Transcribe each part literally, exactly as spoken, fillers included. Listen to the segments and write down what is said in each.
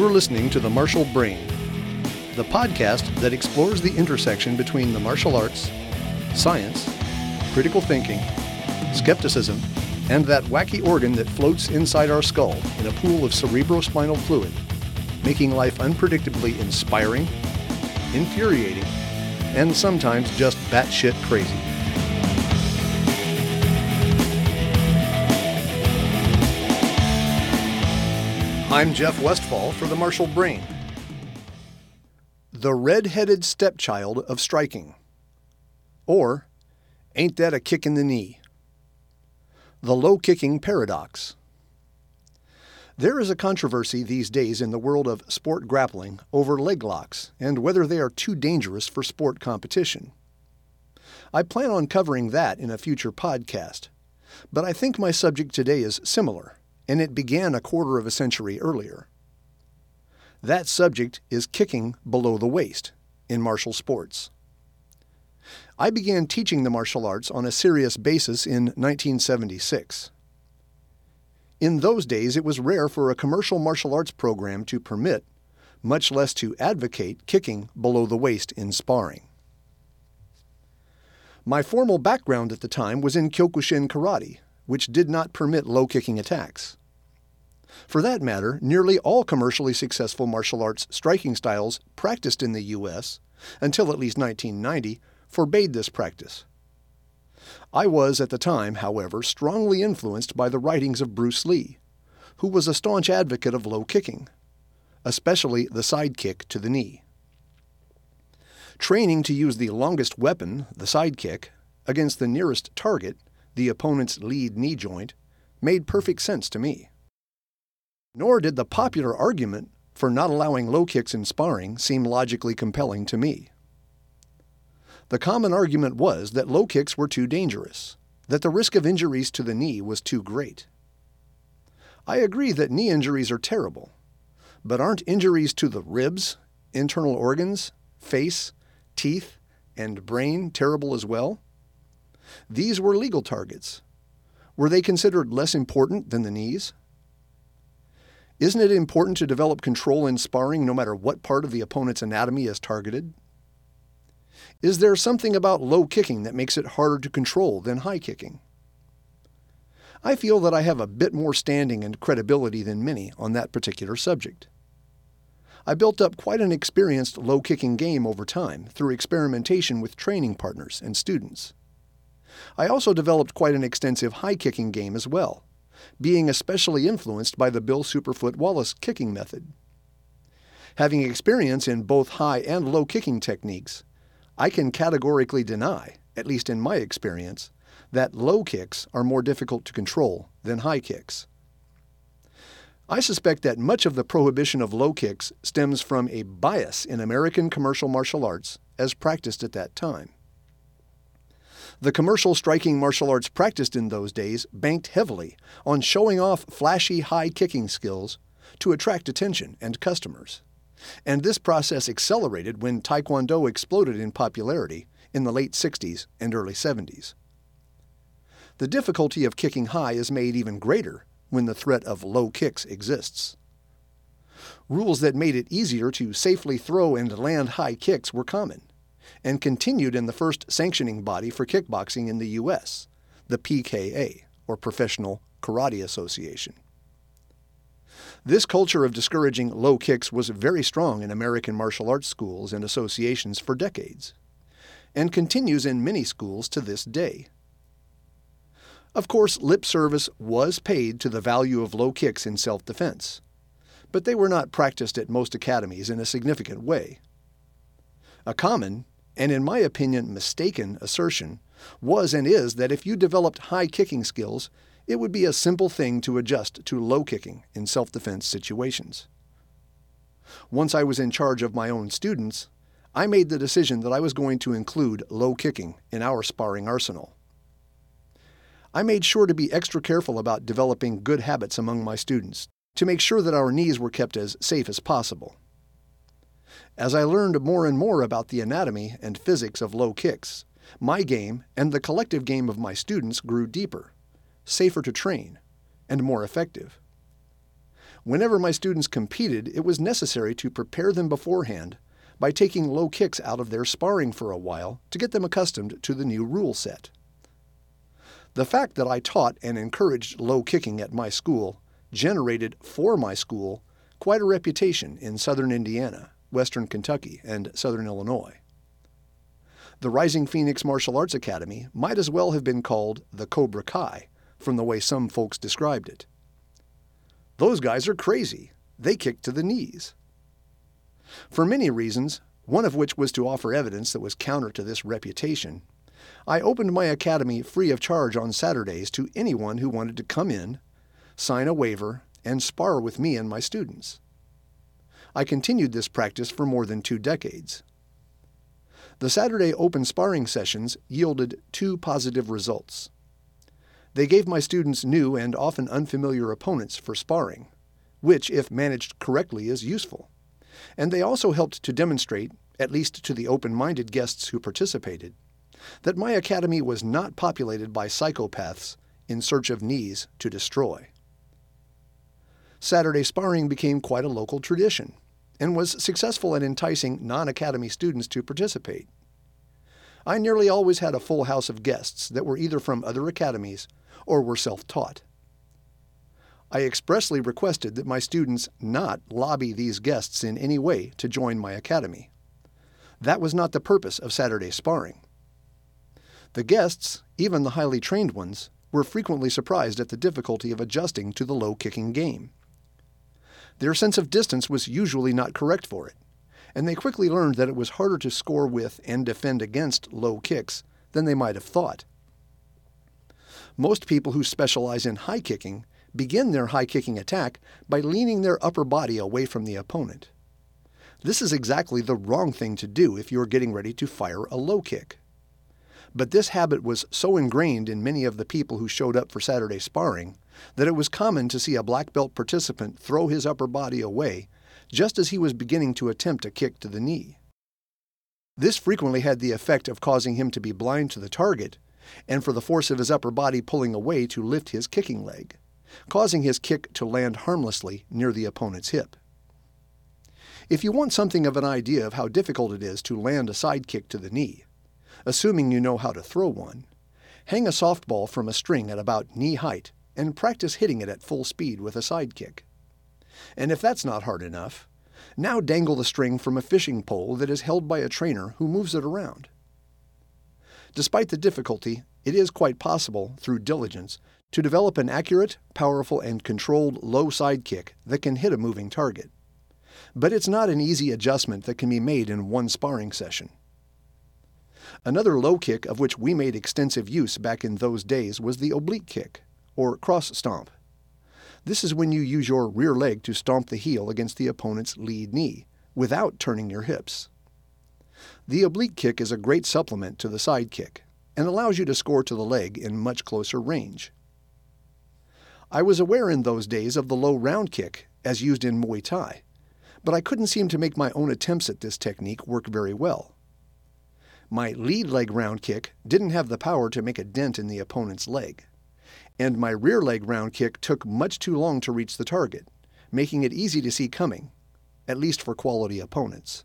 You're listening to The Martial Brain, the podcast that explores the intersection between the martial arts, science, critical thinking, skepticism, and that wacky organ that floats inside our skull in a pool of cerebrospinal fluid, making life unpredictably inspiring, infuriating, and sometimes just batshit crazy. I'm Jeff Westfall for The Martial Brain. The red-headed stepchild of striking. Or, ain't that a kick in the knee? The low-kicking paradox. There is a controversy these days in the world of sport grappling over leg locks and whether they are too dangerous for sport competition. I plan on covering that in a future podcast, but I think my subject today is similar, and it began a quarter of a century earlier. That subject is kicking below the waist in martial sports. I began teaching the martial arts on a serious basis in nineteen seventy-six. In those days, it was rare for a commercial martial arts program to permit, much less to advocate, kicking below the waist in sparring. My formal background at the time was in Kyokushin karate, which did not permit low-kicking attacks. For that matter, nearly all commercially successful martial arts striking styles practiced in the U S, until at least nineteen ninety, forbade this practice. I was, at the time, however, strongly influenced by the writings of Bruce Lee, who was a staunch advocate of low kicking, especially the side kick to the knee. Training to use the longest weapon, the side kick, against the nearest target, the opponent's lead knee joint, made perfect sense to me. Nor did the popular argument for not allowing low kicks in sparring seem logically compelling to me. The common argument was that low kicks were too dangerous, that the risk of injuries to the knee was too great. I agree that knee injuries are terrible, but aren't injuries to the ribs, internal organs, face, teeth, and brain terrible as well? These were legal targets. Were they considered less important than the knees? Isn't it important to develop control in sparring no matter what part of the opponent's anatomy is targeted? Is there something about low kicking that makes it harder to control than high kicking? I feel that I have a bit more standing and credibility than many on that particular subject. I built up quite an experienced low kicking game over time through experimentation with training partners and students. I also developed quite an extensive high kicking game as well, being especially influenced by the Bill Superfoot Wallace kicking method. Having experience in both high and low kicking techniques, I can categorically deny, at least in my experience, that low kicks are more difficult to control than high kicks. I suspect that much of the prohibition of low kicks stems from a bias in American commercial martial arts as practiced at that time. The commercial striking martial arts practiced in those days banked heavily on showing off flashy high kicking skills to attract attention and customers. And this process accelerated when Taekwondo exploded in popularity in the late sixties and early seventies. The difficulty of kicking high is made even greater when the threat of low kicks exists. Rules that made it easier to safely throw and land high kicks were common, and continued in the first sanctioning body for kickboxing in the U S, the P K A, or Professional Karate Association. This culture of discouraging low kicks was very strong in American martial arts schools and associations for decades, and continues in many schools to this day. Of course, lip service was paid to the value of low kicks in self-defense, but they were not practiced at most academies in a significant way. A common, and in my opinion mistaken, assertion was and is that if you developed high kicking skills, it would be a simple thing to adjust to low kicking in self-defense situations. Once I was in charge of my own students, I made the decision that I was going to include low kicking in our sparring arsenal. I made sure to be extra careful about developing good habits among my students to make sure that our knees were kept as safe as possible. As I learned more and more about the anatomy and physics of low kicks, my game and the collective game of my students grew deeper, safer to train, and more effective. Whenever my students competed, it was necessary to prepare them beforehand by taking low kicks out of their sparring for a while to get them accustomed to the new rule set. The fact that I taught and encouraged low kicking at my school generated for my school quite a reputation in southern Indiana, western Kentucky, and southern Illinois. The Rising Phoenix Martial Arts Academy might as well have been called the Cobra Kai, from the way some folks described it. Those guys are crazy. They kick to the knees. For many reasons, one of which was to offer evidence that was counter to this reputation, I opened my academy free of charge on Saturdays to anyone who wanted to come in, sign a waiver, and spar with me and my students. I continued this practice for more than two decades. The Saturday open sparring sessions yielded two positive results. They gave my students new and often unfamiliar opponents for sparring, which, if managed correctly, is useful. And they also helped to demonstrate, at least to the open-minded guests who participated, that my academy was not populated by psychopaths in search of knees to destroy. Saturday sparring became quite a local tradition and was successful at enticing non-academy students to participate. I nearly always had a full house of guests that were either from other academies or were self-taught. I expressly requested that my students not lobby these guests in any way to join my academy. That was not the purpose of Saturday sparring. The guests, even the highly trained ones, were frequently surprised at the difficulty of adjusting to the low-kicking game. Their sense of distance was usually not correct for it, and they quickly learned that it was harder to score with and defend against low kicks than they might have thought. Most people who specialize in high kicking begin their high kicking attack by leaning their upper body away from the opponent. This is exactly the wrong thing to do if you're getting ready to fire a low kick. But this habit was so ingrained in many of the people who showed up for Saturday sparring that it was common to see a black belt participant throw his upper body away just as he was beginning to attempt a kick to the knee. This frequently had the effect of causing him to be blind to the target and for the force of his upper body pulling away to lift his kicking leg, causing his kick to land harmlessly near the opponent's hip. If you want something of an idea of how difficult it is to land a side kick to the knee, assuming you know how to throw one, hang a softball from a string at about knee height and practice hitting it at full speed with a side kick. And if that's not hard enough, now dangle the string from a fishing pole that is held by a trainer who moves it around. Despite the difficulty, it is quite possible, through diligence, to develop an accurate, powerful, and controlled low side kick that can hit a moving target. But it's not an easy adjustment that can be made in one sparring session. Another low kick of which we made extensive use back in those days was the oblique kick, or cross stomp. This is when you use your rear leg to stomp the heel against the opponent's lead knee, without turning your hips. The oblique kick is a great supplement to the side kick, and allows you to score to the leg in much closer range. I was aware in those days of the low round kick, as used in Muay Thai, but I couldn't seem to make my own attempts at this technique work very well. My lead leg round kick didn't have the power to make a dent in the opponent's leg, and my rear leg round kick took much too long to reach the target, making it easy to see coming, at least for quality opponents.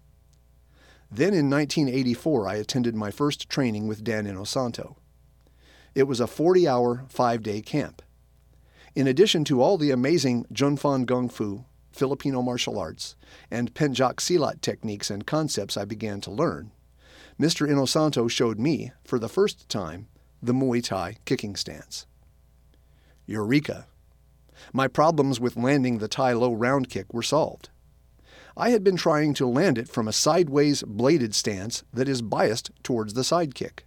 Then in nineteen eighty-four I attended my first training with Dan Inosanto. It was a forty-hour, five-day camp. In addition to all the amazing Junfan Gung Fu, Filipino martial arts, and Pencak Silat techniques and concepts I began to learn, Mister Inosanto showed me, for the first time, the Muay Thai kicking stance. Eureka! My problems with landing the Thai low round kick were solved. I had been trying to land it from a sideways bladed stance that is biased towards the side kick.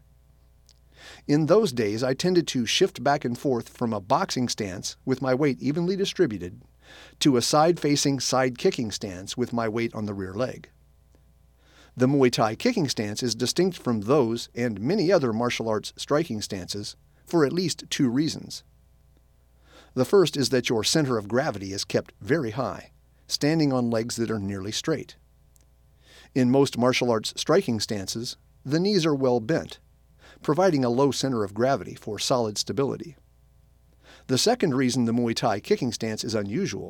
In those days, I tended to shift back and forth from a boxing stance with my weight evenly distributed to a side-facing side-kicking stance with my weight on the rear leg. The Muay Thai kicking stance is distinct from those and many other martial arts striking stances for at least two reasons. The first is that your center of gravity is kept very high, standing on legs that are nearly straight. In most martial arts striking stances, the knees are well bent, providing a low center of gravity for solid stability. The second reason the Muay Thai kicking stance is unusual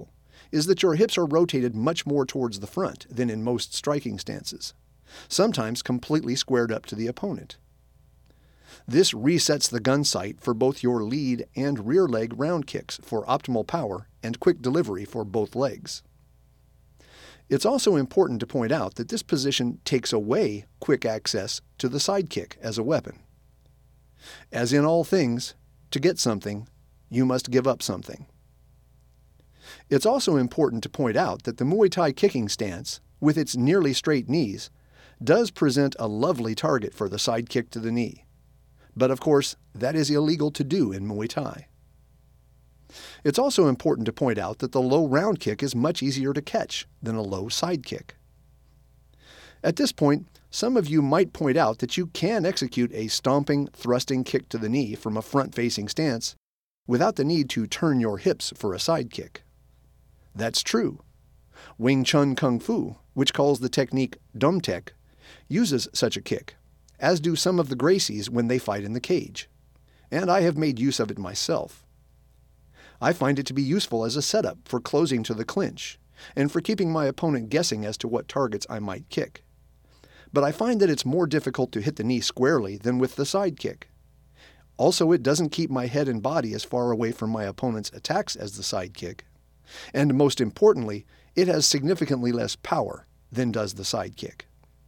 is that your hips are rotated much more towards the front than in most striking stances, sometimes completely squared up to the opponent. This resets the gun sight for both your lead and rear leg round kicks for optimal power and quick delivery for both legs. It's also important to point out that this position takes away quick access to the side kick as a weapon. As in all things, to get something, you must give up something. It's also important to point out that the Muay Thai kicking stance, with its nearly straight knees, does present a lovely target for the side kick to the knee. But of course, that is illegal to do in Muay Thai. It's also important to point out that the low round kick is much easier to catch than a low side kick. At this point, some of you might point out that you can execute a stomping, thrusting kick to the knee from a front-facing stance without the need to turn your hips for a side kick. That's true. Wing Chun Kung Fu, which calls the technique Dum Tek, uses such a kick, as do some of the Gracies when they fight in the cage, and I have made use of it myself. I find it to be useful as a setup for closing to the clinch and for keeping my opponent guessing as to what targets I might kick. But I find that it's more difficult to hit the knee squarely than with the side kick. Also, it doesn't keep my head and body as far away from my opponent's attacks as the side kick. And most importantly, it has significantly less power than does the side kick.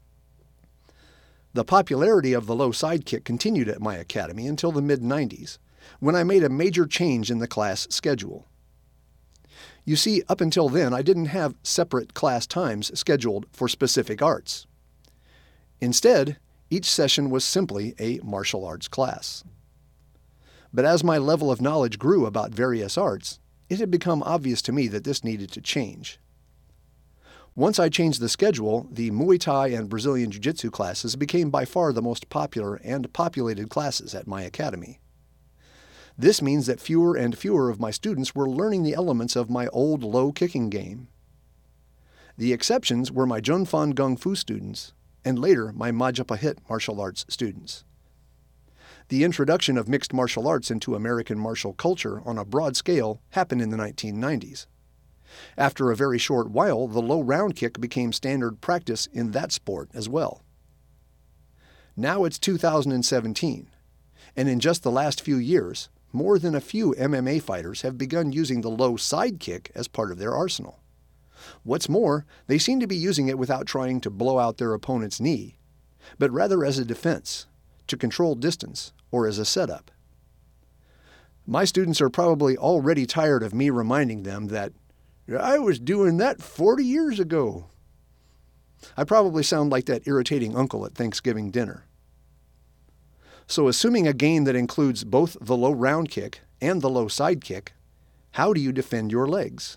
The popularity of the low side kick continued at my academy until the mid nineties, when I made a major change in the class schedule. You see, up until then, I didn't have separate class times scheduled for specific arts. Instead, each session was simply a martial arts class. But as my level of knowledge grew about various arts, it had become obvious to me that this needed to change. Once I changed the schedule, the Muay Thai and Brazilian Jiu-Jitsu classes became by far the most popular and populated classes at my academy. This means that fewer and fewer of my students were learning the elements of my old low kicking game. The exceptions were my Jun Fan Gung Fu students, and later my Majapahit martial arts students. The introduction of mixed martial arts into American martial culture on a broad scale happened in the nineteen nineties. After a very short while, the low round kick became standard practice in that sport as well. Now it's two thousand seventeen, and in just the last few years, more than a few M M A fighters have begun using the low side kick as part of their arsenal. What's more, they seem to be using it without trying to blow out their opponent's knee, but rather as a defense, to control distance, or as a setup. My students are probably already tired of me reminding them that I was doing that forty years ago. I probably sound like that irritating uncle at Thanksgiving dinner. So assuming a game that includes both the low round kick and the low side kick, how do you defend your legs?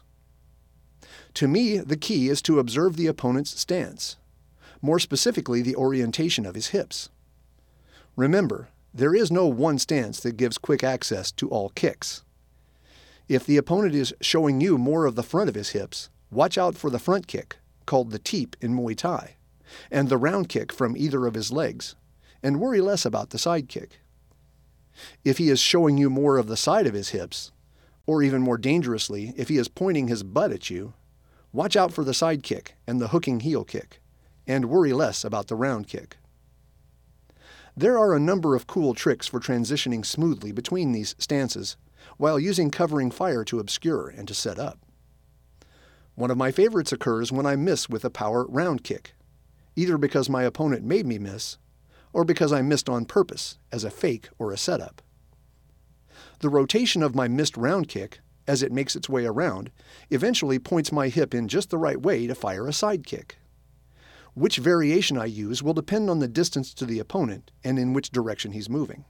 To me, the key is to observe the opponent's stance, more specifically the orientation of his hips. Remember, there is no one stance that gives quick access to all kicks. If the opponent is showing you more of the front of his hips, watch out for the front kick, called the teep in Muay Thai, and the round kick from either of his legs, and worry less about the side kick. If he is showing you more of the side of his hips, or even more dangerously, if he is pointing his butt at you, watch out for the side kick and the hooking heel kick, and worry less about the round kick. There are a number of cool tricks for transitioning smoothly between these stances while using covering fire to obscure and to set up. One of my favorites occurs when I miss with a power round kick, either because my opponent made me miss, or because I missed on purpose as a fake or a setup. The rotation of my missed round kick, as it makes its way around, eventually points my hip in just the right way to fire a side kick. Which variation I use will depend on the distance to the opponent and in which direction he's moving.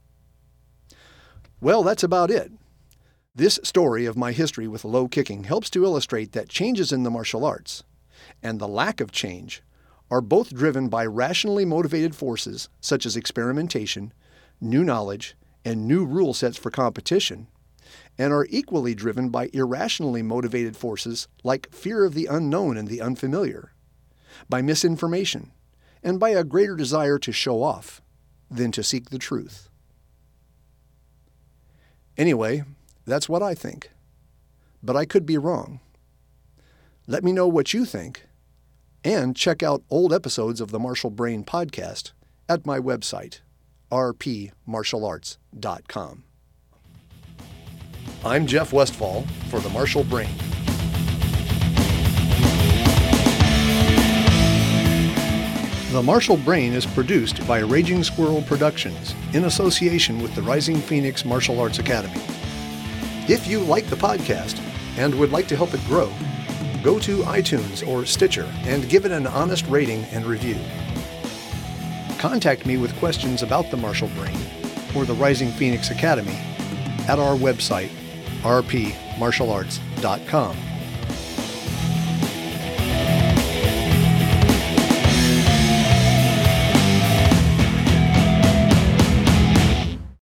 Well, that's about it. This story of my history with low kicking helps to illustrate that changes in the martial arts, and the lack of change, are both driven by rationally motivated forces such as experimentation, new knowledge, and new rule sets for competition, and are equally driven by irrationally motivated forces like fear of the unknown and the unfamiliar, by misinformation, and by a greater desire to show off than to seek the truth. Anyway, that's what I think. But I could be wrong. Let me know what you think, and check out old episodes of the Martial Brain podcast at my website, r p martial arts dot com. I'm Jeff Westfall for the Martial Brain. The Martial Brain is produced by Raging Squirrel Productions in association with the Rising Phoenix Martial Arts Academy. If you like the podcast and would like to help it grow, go to iTunes or Stitcher and give it an honest rating and review. Contact me with questions about the Martial Brain or the Rising Phoenix Academy at our website, r p martial arts dot com.